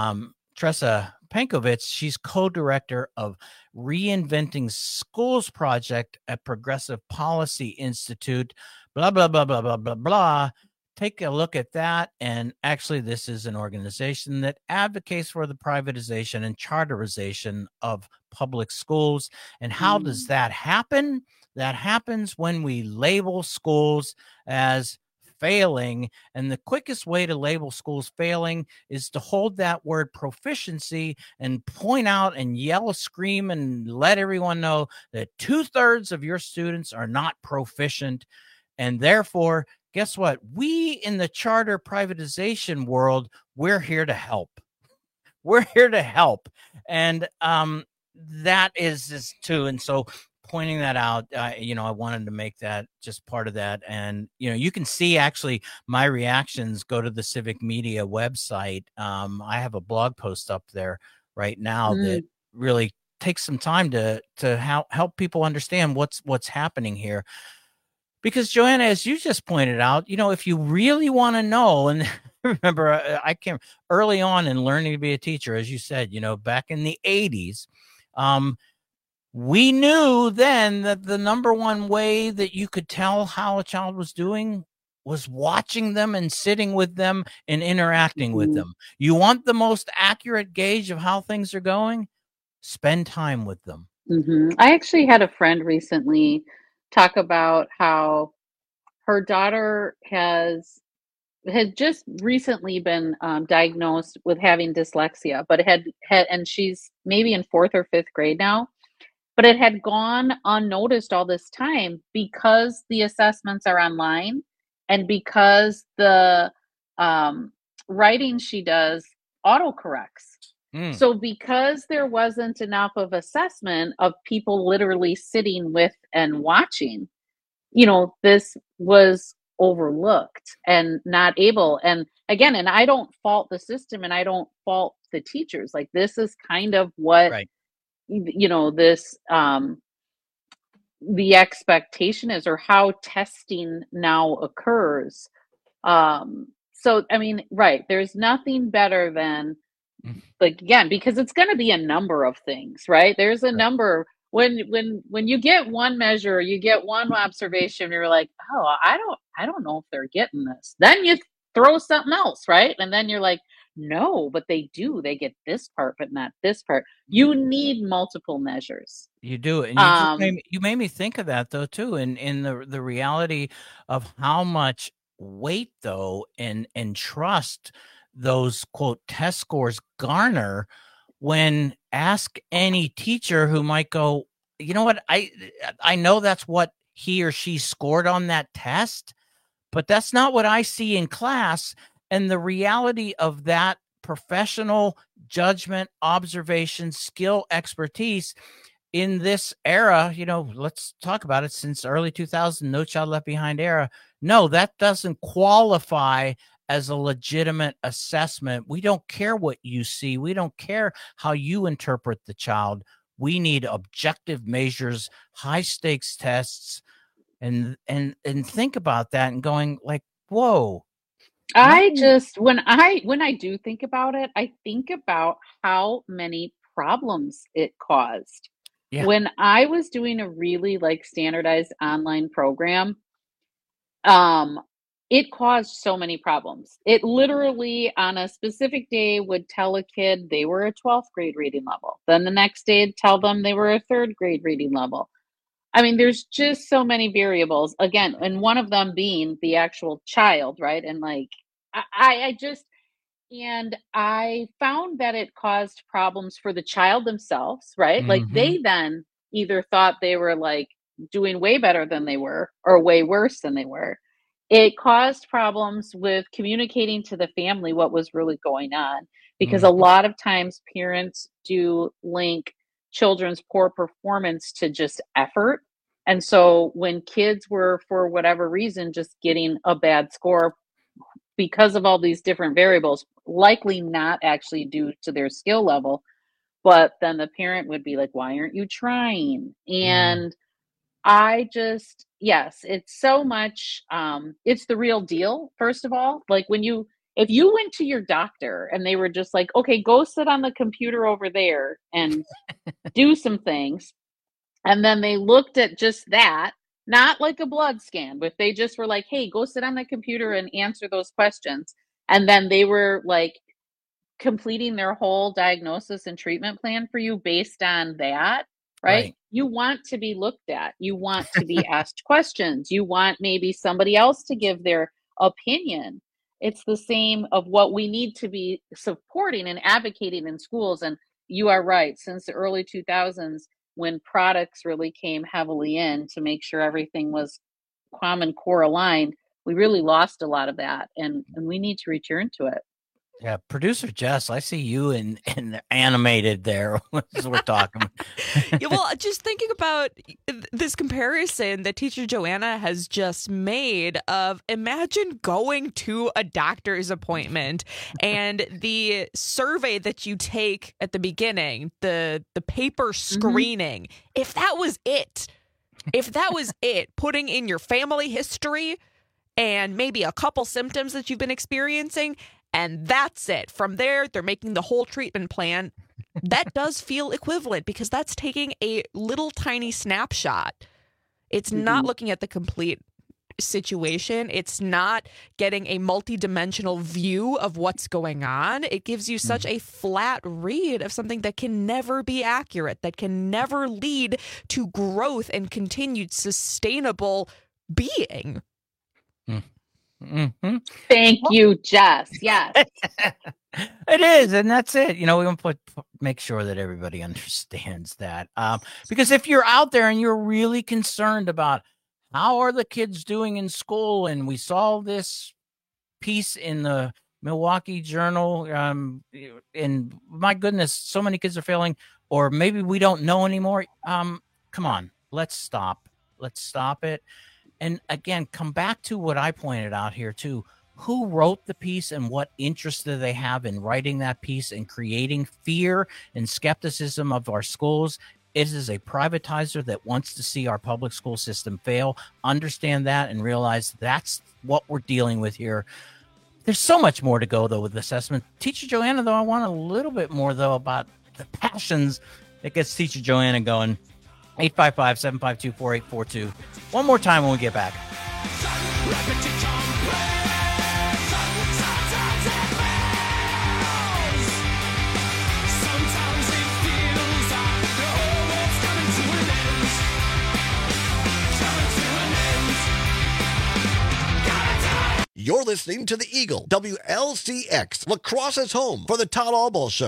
Tressa Pankovich. She's co-director of Reinventing Schools Project at Progressive Policy Institute, blah, blah, blah, blah, blah, blah, blah. Take a look at that. And actually, this is an organization that advocates for the privatization and charterization of public schools. And how does that happen? That happens when we label schools as failing. And the quickest way to label schools failing is to hold that word proficiency and point out and yell, scream, and let everyone know that 2/3 of your students are not proficient. And therefore, guess what? We in the charter privatization world, we're here to help. We're here to help. And that is too. And so pointing that out, you know, I wanted to make that just part of that. And, you know, you can see actually my reactions. Go to the Civic Media website. I have a blog post up there right now that really takes some time to help people understand what's happening here. Because, Joanna, as you just pointed out, you know, if you really want to know, and remember, I came early on in learning to be a teacher, as you said, you know, back in the 80s, we knew then that the number one way that you could tell how a child was doing was watching them and sitting with them and interacting with them. You want the most accurate gauge of how things are going? Spend time with them. I actually had a friend recently talk about how her daughter had just recently been diagnosed with having dyslexia, but and she's maybe in 4th or 5th grade now. But it had gone unnoticed all this time because the assessments are online and because the writing she does autocorrects. So because there wasn't enough of assessment of people literally sitting with and watching, you know, this was overlooked and not able. And again, and I don't fault the system and I don't fault the teachers. Like, this is kind of what... Right. You know, this the expectation is, or how testing now occurs. So I mean, right, there's nothing better than, like, again, because it's going to be a number of things, right? There's a number. When you get one measure, you get one observation, you're like, oh, I don't know if they're getting this. Then you throw something else, right? And then you're like, no, but they do. They get this part, but not this part. You need multiple measures. You do. And you made me think of that, though, too, in the reality of how much weight, though, and trust those, quote, test scores garner when ask any teacher who might go, you know what, I know that's what he or she scored on that test, But that's not what I see in class. And the reality of that professional judgment, observation, skill, expertise in this era, let's talk about it, since early 2000, No Child Left Behind era. No, that doesn't qualify as a legitimate assessment. We don't care what you see. We don't care how you interpret the child. We need objective measures, high stakes tests, and think about that and going like, whoa. I just, when I do think about it, I think about how many problems it caused. Yeah. When I was doing a really standardized online program, it caused so many problems. It literally on a specific day would tell a kid they were a 12th grade reading level. Then the next day it'd tell them they were a 3rd grade reading level. I mean, there's just so many variables, again, and one of them being the actual child, right? And I found that it caused problems for the child themselves, right? Mm-hmm. They then either thought they were doing way better than they were or way worse than they were. It caused problems with communicating to the family what was really going on, because a lot of times parents do link children's poor performance to just effort. And so when kids were, for whatever reason, just getting a bad score because of all these different variables, likely not actually due to their skill level, but then the parent would be like, why aren't you trying? And yes, it's so much, it's the real deal. First of all, if you went to your doctor and they were just like, okay, go sit on the computer over there and do some things. And then they looked at just that, not like a blood scan, but they just were like, hey, go sit on the computer and answer those questions. And then they were completing their whole diagnosis and treatment plan for you based on that, right? You want to be looked at. You want to be asked questions. You want maybe somebody else to give their opinion. It's the same of what we need to be supporting and advocating in schools. And you are right. Since the early 2000s, when products really came heavily in to make sure everything was Common Core aligned, we really lost a lot of that. And we need to return to it. Yeah, producer Jess, I see you in animated there as we're talking. Yeah, well, just thinking about this comparison that teacher Joanna has just made of, imagine going to a doctor's appointment and the survey that you take at the beginning, the paper screening, if that was it, putting in your family history and maybe a couple symptoms that you've been experiencing, and that's it. From there, they're making the whole treatment plan. That does feel equivalent because that's taking a little tiny snapshot. It's not looking at the complete situation. It's not getting a multidimensional view of what's going on. It gives you such a flat read of something that can never be accurate, that can never lead to growth and continued sustainable being. Thank you, Jess. Yes. It is, and that's it. We want to make sure that everybody understands that. Because if you're out there and you're really concerned about how are the kids doing in school, and we saw this piece in the Milwaukee Journal, and my goodness, so many kids are failing, or maybe we don't know anymore. Come on, let's stop. Let's stop it. And again, come back to what I pointed out here too. Who wrote the piece and what interest do they have in writing that piece and creating fear and skepticism of our schools? It is a privatizer that wants to see our public school system fail. Understand that and realize that's what we're dealing with here. There's so much more to go, though, with assessment. Teacher Joanna, though, I want a little bit more, though, about the passions that gets Teacher Joanna going. 855-752-4842. One more time when we get back. You're listening to The Eagle, WLCX, La Crosse's home for the Todd Albaugh Show.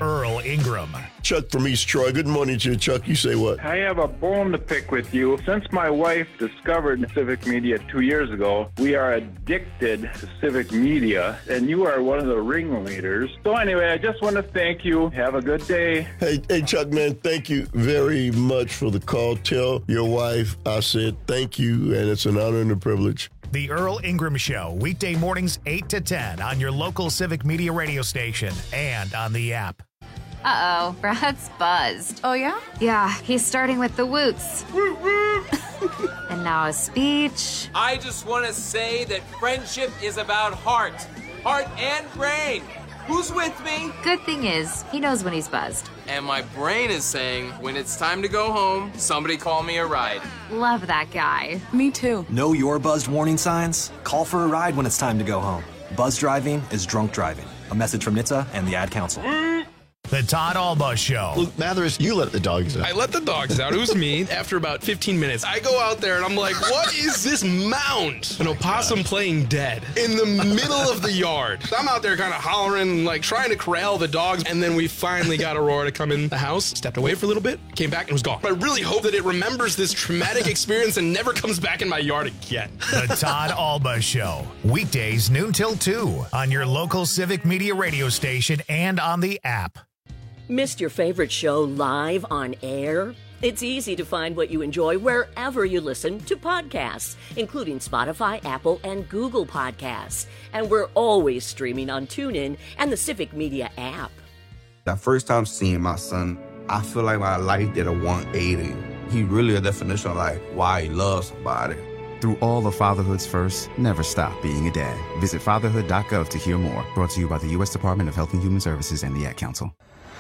Earl Ingram. Chuck from East Troy. Good morning to you, Chuck. You say what? I have a bone to pick with you. Since my wife discovered civic media 2 years ago, we are addicted to civic media, and you are one of the ringleaders. So anyway, I just want to thank you. Have a good day. Hey, Chuck, man, thank you very much for the call. Tell your wife I said thank you, and it's an honor and a privilege. The Earl Ingram Show, weekday mornings 8 to 10 on your local Civic Media radio station and on the app. Uh-oh, Brad's buzzed. Oh, yeah? Yeah, he's starting with the woots. And now a speech. I just want to say that friendship is about heart and brain. Who's with me? Good thing is, he knows when he's buzzed. And my brain is saying, when it's time to go home, somebody call me a ride. Love that guy. Me too. Know your buzzed warning signs? Call for a ride when it's time to go home. Buzz driving is drunk driving. A message from NHTSA and the Ad Council. The Todd Alba Show. Luke Mathers, you let the dogs out. I let the dogs out. It was me. After about 15 minutes, I go out there and I'm like, what is this mound? An opossum playing dead in the middle of the yard. I'm out there kind of hollering, like trying to corral the dogs. And then we finally got Aurora to come in the house, stepped away for a little bit, came back and was gone. I really hope that it remembers this traumatic experience and never comes back in my yard again. The Todd Alba Show. Weekdays noon till 2 on your local Civic Media radio station and on the app. Missed your favorite show live on air? It's easy to find what you enjoy wherever you listen to podcasts, including Spotify, Apple, and Google Podcasts. And we're always streaming on TuneIn and the Civic Media app. That first time seeing my son, I feel like my life did a 180. He really a definition of like why he loves somebody. Through all the fatherhood's first, never stop being a dad. Visit fatherhood.gov to hear more. Brought to you by the U.S. Department of Health and Human Services and the Ad Council.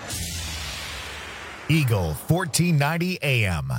Eagle 1490 AM.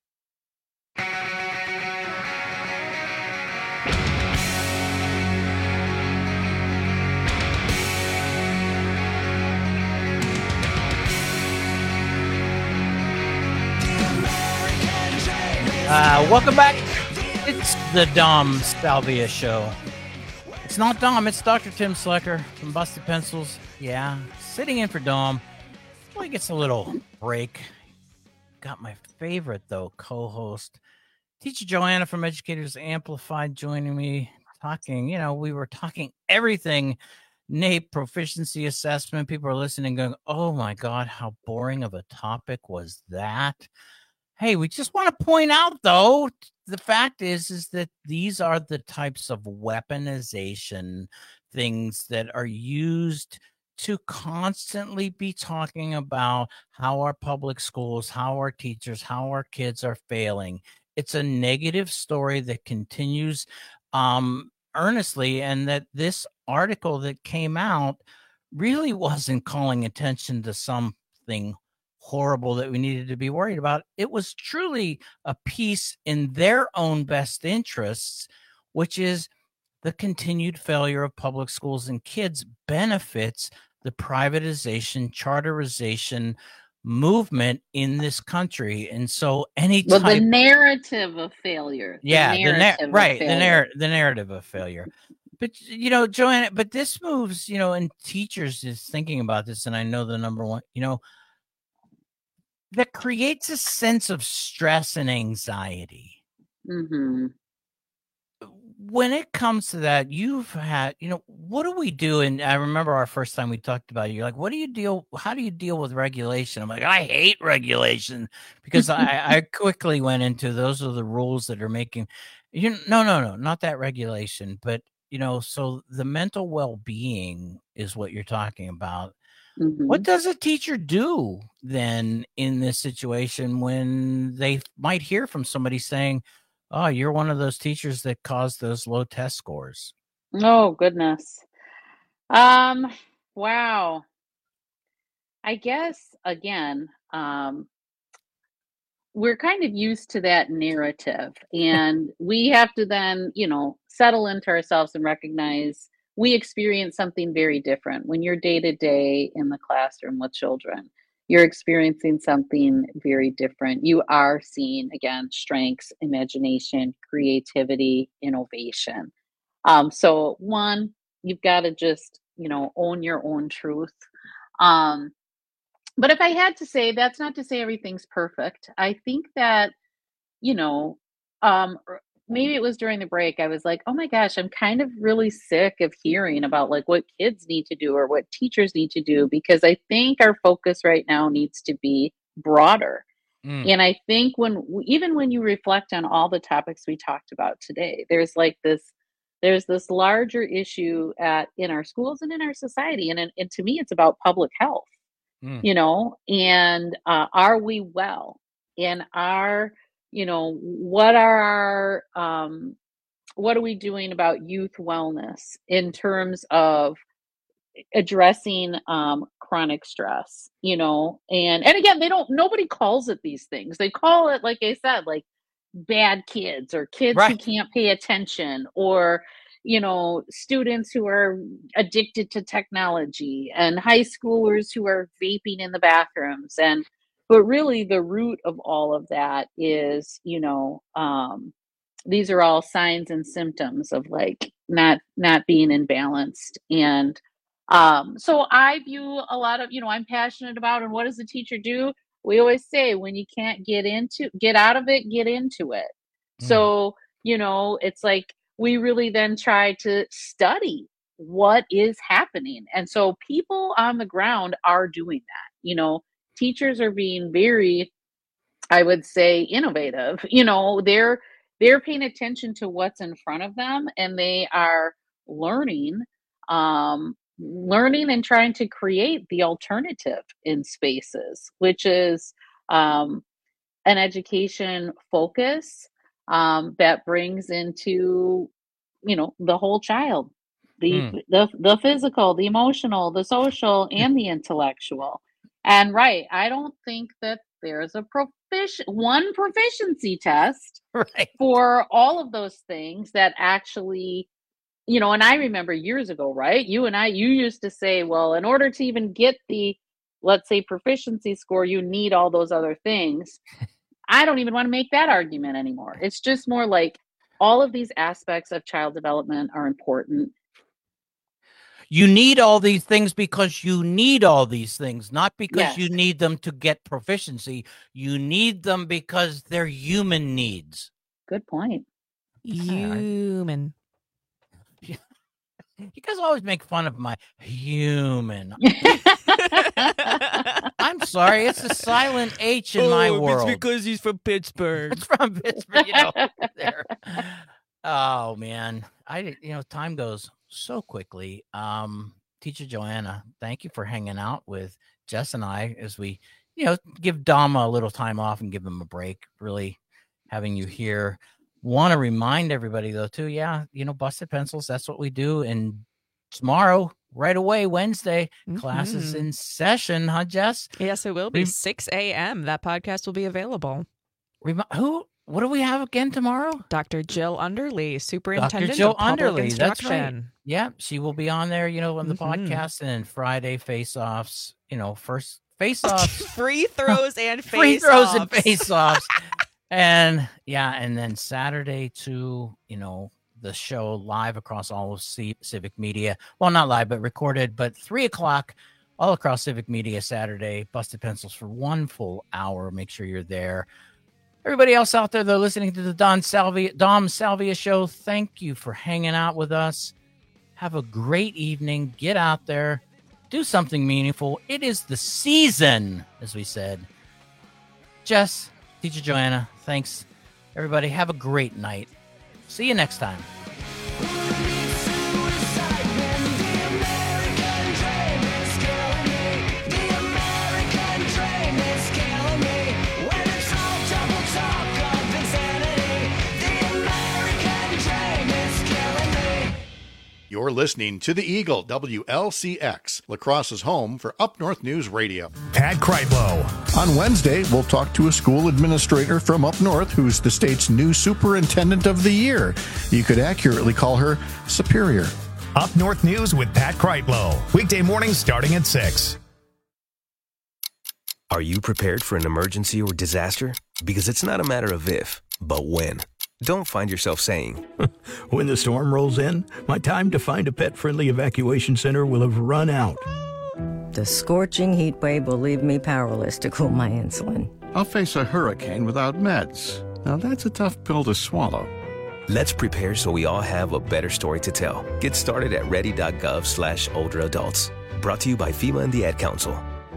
Welcome back. It's the Dom Salvia Show. It's not Dom, it's Dr. Tim Slecker from Busted Pencils. Yeah, sitting in for Dom. Well, he gets a little break. Got my favorite, though, co-host, Teacher Joanna from Educators Amplified, joining me, talking, we were talking everything, NAEP proficiency assessment. People are listening going, oh my God, how boring of a topic was that? Hey, we just want to point out, though, the fact is that these are the types of weaponization things that are used to constantly be talking about how our public schools, how our teachers, how our kids are failing. It's a negative story that continues earnestly, and that this article that came out really wasn't calling attention to something horrible that we needed to be worried about. It was truly a piece in their own best interests, which is the continued failure of public schools and kids benefits the privatization, charterization movement in this country. And so the narrative of failure. The narrative of failure. But, Joanna, but this moves, and teachers is thinking about this, and I know the number one, that creates a sense of stress and anxiety. Mm-hmm. When it comes to that, you've had, what do we do? And I remember our first time we talked about it, you're like, how do you deal with regulation? I'm like, I hate regulation, because I quickly went into those are the rules that are making, no, not that regulation, but, so the mental well-being is what you're talking about. Mm-hmm. What does a teacher do then in this situation when they might hear from somebody saying, oh, you're one of those teachers that caused those low test scores? Oh, goodness. Wow. I guess, again, we're kind of used to that narrative, and we have to then, settle into ourselves and recognize we experience something very different. When you're day to day in the classroom with children, you're experiencing something very different. You are seeing, again, strengths, imagination, creativity, innovation. So one, you've got to just, own your own truth. But if I had to say, that's not to say everything's perfect. I think that, you know, maybe it was during the break, I was like, oh my gosh, I'm kind of really sick of hearing about like what kids need to do or what teachers need to do, because I think our focus right now needs to be broader. And I think even when you reflect on all the topics we talked about today, there's this larger issue in our schools and in our society. And to me, it's about public health, you know, and are we well? And what are we doing about youth wellness in terms of addressing chronic stress, you know? And again, nobody calls it these things. They call it, like I said, like bad kids or kids who can't pay attention, or, you know, students who are addicted to technology, and high schoolers who are vaping in the bathrooms. But really the root of all of that is, you know, these are all signs and symptoms of like not being imbalanced. And so I view a lot of, you know, I'm passionate about, and what does the teacher do? We always say, when you can't get out of it, get into it. So, you know, it's like we really then try to study what is happening. And so people on the ground are doing that. You know, teachers are being very, I would say, innovative. You know, they're paying attention to what's in front of them, and they are learning and trying to create the alternative in spaces, which is an education focus that brings into, you know, the whole child, the physical, the emotional, the social, and the intellectual. And I don't think that there's a one proficiency test for all of those things that actually, you know. And I remember years ago, you used to say, well, in order to even get the, let's say, proficiency score, you need all those other things. I don't even want to make that argument anymore. It's just more like all of these aspects of child development are important. You need all these things because you need all these things, not because you need them to get proficiency. You need them because they're human needs. Good point. Human. You guys always make fun of my human. I'm sorry. It's a silent H in my world. It's because he's from Pittsburgh. It's from Pittsburgh, you know. There. Oh, man. Time goes so quickly. Teacher Joanna, thank you for hanging out with Jess and I as we, you know, give Dom a little time off and give him a break. Really having you here. Want to remind everybody, though, too, Busted Pencils, that's what we do. And tomorrow, right away, Wednesday, classes in session, huh, Jess? Yes, it will be 6 a.m. That podcast will be available. What do we have again tomorrow? Dr. Jill Underly, Superintendent Dr. Jill of Public Underly, Instruction. That's right. Yeah, she will be on there, you know, on the podcast. And then Friday, face-offs, you know, first face-offs. Free throws and face-offs. Free throws and face-offs. And then Saturday too, you know, the show live across all of Civic Media. Well, not live, but recorded, but 3:00 all across Civic Media Saturday. Busted Pencils for 1 full hour. Make sure you're there. Everybody else out there, though, listening to the Dom Salvia Show, thank you for hanging out with us. Have a great evening. Get out there. Do something meaningful. It is the season, as we said. Jess, Teacher Joanna, thanks. Everybody, have a great night. See you next time. You're listening to The Eagle, WLCX, La Crosse's home for Up North News Radio. Pat Kreitlow. On Wednesday, we'll talk to a school administrator from up north who's the state's new superintendent of the year. You could accurately call her Superior. Up North News with Pat Kreitlow. Weekday mornings starting at 6. Are you prepared for an emergency or disaster? Because it's not a matter of if, but when. Don't find yourself saying, when the storm rolls in, my time to find a pet-friendly evacuation center will have run out. The scorching heat wave will leave me powerless to cool my insulin. I'll face a hurricane without meds. Now that's a tough pill to swallow. Let's prepare so we all have a better story to tell. Get started at ready.gov/older adults. Brought to you by FEMA and the Ad Council.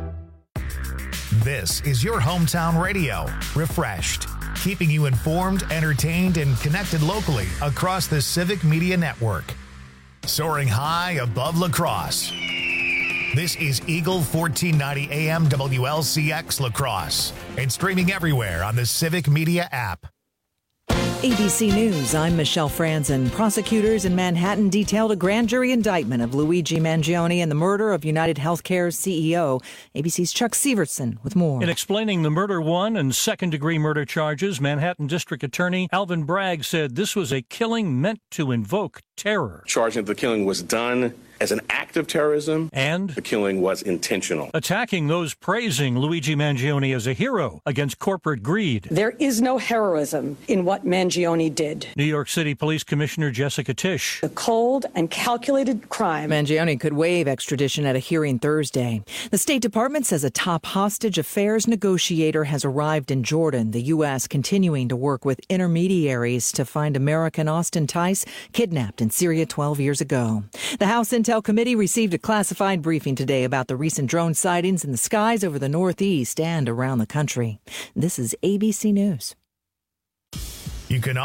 This is your hometown radio, Refreshed, keeping you informed, entertained, and connected locally across the Civic Media Network. Soaring high above La Crosse. This is Eagle 1490 AM WLCX La Crosse and streaming everywhere on the Civic Media app. ABC News, I'm Michelle Franzen. Prosecutors in Manhattan detailed a grand jury indictment of Luigi Mangione and the murder of United Healthcare's CEO. ABC's Chuck Severson with more. In explaining the murder one and second-degree murder charges, Manhattan District Attorney Alvin Bragg said this was a killing meant to invoke terror. Charging the killing was done as an act of terrorism, and the killing was intentional. Attacking those praising Luigi Mangione as a hero against corporate greed. There is no heroism in what Mangione did. New York City Police Commissioner Jessica Tisch. The cold and calculated crime. Mangione could waive extradition at a hearing Thursday. The State Department says a top hostage affairs negotiator has arrived in Jordan, the U.S. continuing to work with intermediaries to find American Austin Tice, kidnapped in Syria 12 years ago. The House Intel Committee received a classified briefing today about the recent drone sightings in the skies over the Northeast and around the country. This is ABC News. You can